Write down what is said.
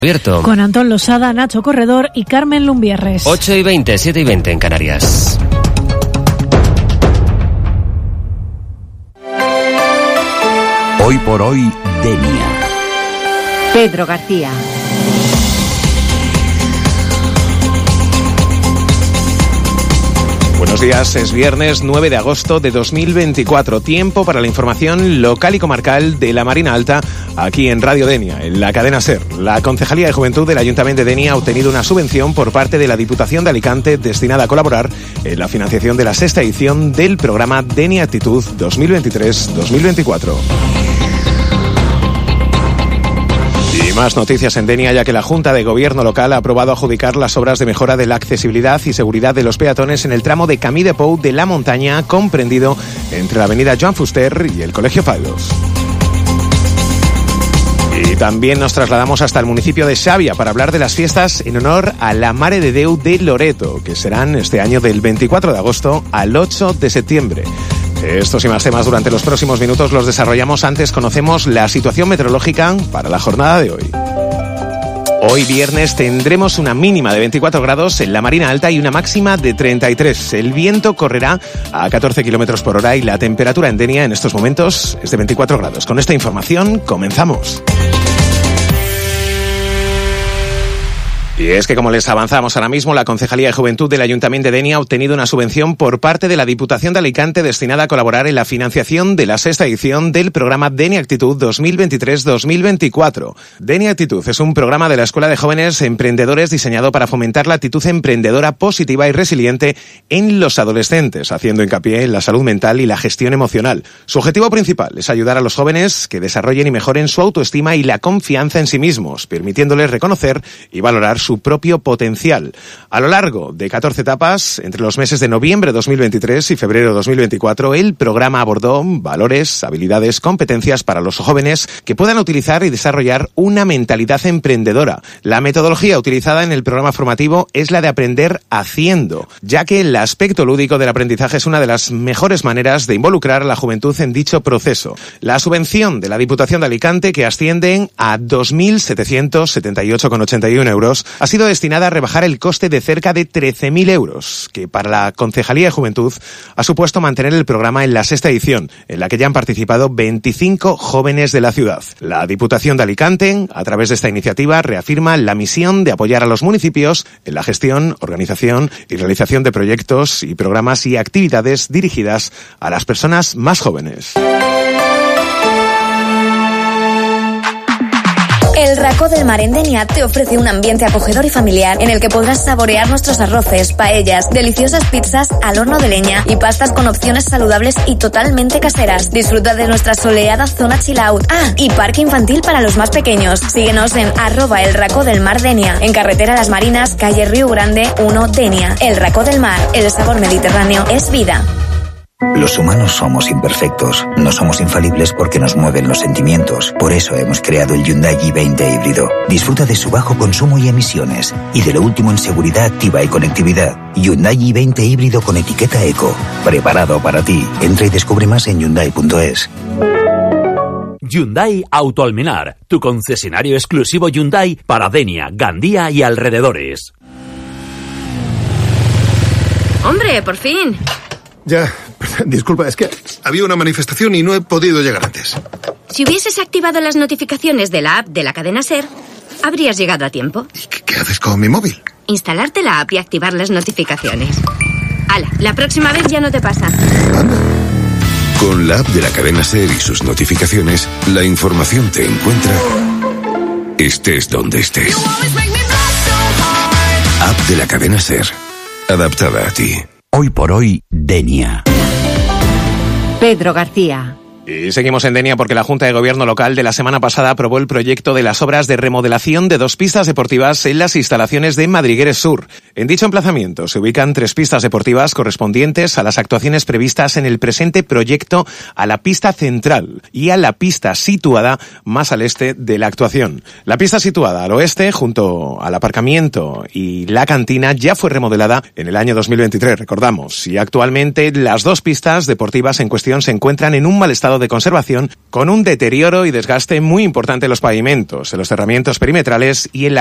Abierto. Con Antón Losada, Nacho Corredor y Carmen Lumbierres. 8:20, 7:20 en Canarias. Hoy por hoy, Denia. Pedro García. Buenos días, es viernes 9 de agosto de 2024. Tiempo para la información local y comarcal de la Marina Alta, aquí en Radio Denia, en la cadena SER. La Concejalía de Juventud del Ayuntamiento de Denia ha obtenido una subvención por parte de la Diputación de Alicante destinada a colaborar en la financiación de la sexta edición del programa Denia Actitud 2023-2024. Y más noticias en Denia, ya que la Junta de Gobierno local ha aprobado adjudicar las obras de mejora de la accesibilidad y seguridad de los peatones en el tramo de Camí de Pou de la Montaña, comprendido entre la avenida Joan Fuster y el Colegio Palos. Y también nos trasladamos hasta el municipio de Xàbia para hablar de las fiestas en honor a la Mare de Déu de Loreto, que serán este año del 24 de agosto al 8 de septiembre. Estos y más temas durante los próximos minutos los desarrollamos. Antes conocemos la situación meteorológica para la jornada de hoy. Hoy viernes tendremos una mínima de 24 grados en la Marina Alta y una máxima de 33. El viento correrá a 14 kilómetros por hora y la temperatura en Denia en estos momentos es de 24 grados. Con esta información comenzamos. Y es que, como les avanzamos ahora mismo, la Concejalía de Juventud del Ayuntamiento de Denia ha obtenido una subvención por parte de la Diputación de Alicante destinada a colaborar en la financiación de la sexta edición del programa Denia Actitud 2023-2024. Denia Actitud es un programa de la Escuela de Jóvenes Emprendedores diseñado para fomentar la actitud emprendedora positiva y resiliente en los adolescentes, haciendo hincapié en la salud mental y la gestión emocional. Su objetivo principal es ayudar a los jóvenes que desarrollen y mejoren su autoestima y la confianza en sí mismos, permitiéndoles reconocer y valorar su propio potencial. A lo largo de 14 etapas, entre los meses de noviembre de 2023 y febrero de 2024, el programa abordó valores, habilidades, competencias para los jóvenes que puedan utilizar y desarrollar una mentalidad emprendedora. La metodología utilizada en el programa formativo es la de aprender haciendo, ya que el aspecto lúdico del aprendizaje es una de las mejores maneras de involucrar a la juventud en dicho proceso. La subvención de la Diputación de Alicante, que asciende a 2.778,81 euros, ha sido destinada a rebajar el coste de cerca de 13.000 euros, que para la Concejalía de Juventud ha supuesto mantener el programa en la sexta edición, en la que ya han participado 25 jóvenes de la ciudad. La Diputación de Alicante, a través de esta iniciativa, reafirma la misión de apoyar a los municipios en la gestión, organización y realización de proyectos y programas y actividades dirigidas a las personas más jóvenes. El Racó del Mar en Denia te ofrece un ambiente acogedor y familiar en el que podrás saborear nuestros arroces, paellas, deliciosas pizzas al horno de leña y pastas con opciones saludables y totalmente caseras. Disfruta de nuestra soleada zona chill out. Ah, y parque infantil para los más pequeños. Síguenos en @elRacódelMar Denia, en carretera Las Marinas, calle Río Grande 1, Denia. El Racó del Mar, el sabor mediterráneo es vida. Los humanos somos imperfectos, no somos infalibles porque nos mueven los sentimientos. Por eso hemos creado el Hyundai i20 híbrido. Disfruta de su bajo consumo y emisiones y de lo último en seguridad activa y conectividad. Hyundai i20 híbrido con etiqueta Eco. Preparado para ti. Entra y descubre más en Hyundai.es. Hyundai Auto Almenar, tu concesionario exclusivo Hyundai para Denia, Gandía y alrededores. ¡Hombre, por fin! Ya, disculpa, es que había una manifestación y no he podido llegar antes. Si hubieses activado las notificaciones de la app de la cadena SER, habrías llegado a tiempo. ¿Y qué haces con mi móvil? Instalarte la app y activar las notificaciones. ¡Hala! La próxima vez ya no te pasa. ¿Anda? Con la app de la cadena SER y sus notificaciones, la información te encuentra estés donde estés. App de la cadena SER, adaptada a ti. Hoy por hoy, Denia. Pedro García. Y seguimos en Denia porque la Junta de Gobierno local de la semana pasada aprobó el proyecto de las obras de remodelación de 2 pistas deportivas en las instalaciones de Madrigueres Sur. En dicho emplazamiento se ubican 3 pistas deportivas correspondientes a las actuaciones previstas en el presente proyecto a la pista central y a la pista situada más al este de la actuación. La pista situada al oeste, junto al aparcamiento y la cantina, ya fue remodelada en el año 2023, recordamos, y actualmente las 2 pistas deportivas en cuestión se encuentran en un mal estado de conservación, con un deterioro y desgaste muy importante en los pavimentos, en los cerramientos perimetrales y en la